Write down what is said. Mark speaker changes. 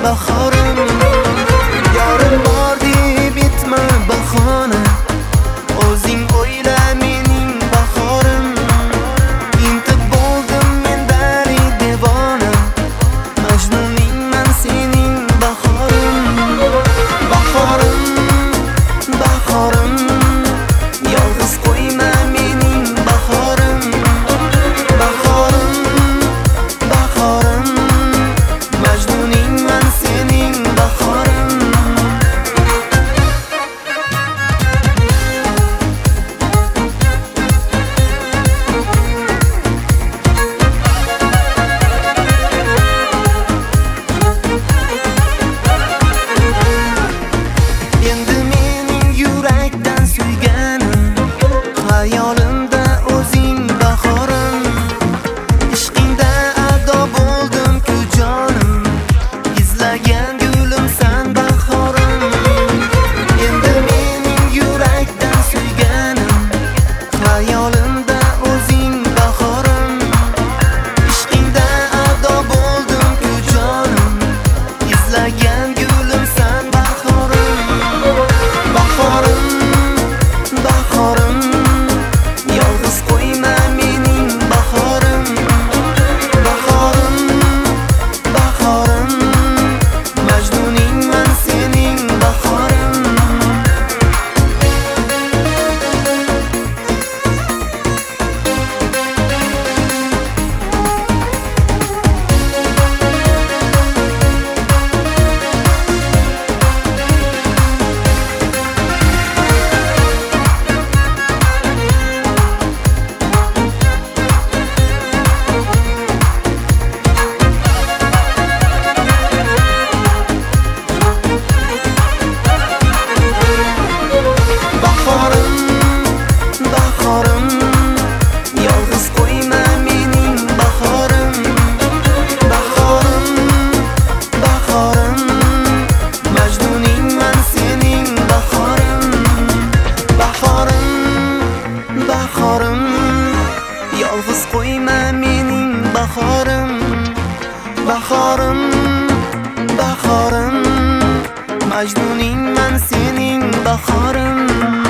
Speaker 1: bahorim. Yorim bor deb bitma bahona, o'zing o'yla mening bahorim. Intib bo'ldim men bari devona, majnuningman sening bahorim. Bahorim, bahorim, yolg'iz qo'yma mening bahorim. Bahorim, bahorim, majnuningman sening bahorim. Endi mening yurakdan suyganim, xayolimda o'zing bahorim. Ishqingda ado bo'ldim-ku jonim, izlagan gulimsan bahorim. Endi mening yurakdan suyganim, xayolimda o'zing bahorim. Ishqingda ado bo'ldim-ku jonim, izlagan gulimsan bahorim. Bahorim, bahorim, yolg'iz qo'yma mening bahorim. Bahorim, bahorim, majnuningman sening bahorim. Bahorim, bahorim, yolg'iz qo'yma mening bahorim. Bahorim, bahorim, majnuningman sening bahorim. Bahorim, bahorim, yolg'iz qo'yma mening bahorim. Bahorim, bahorim, majnuningman sening bahorim.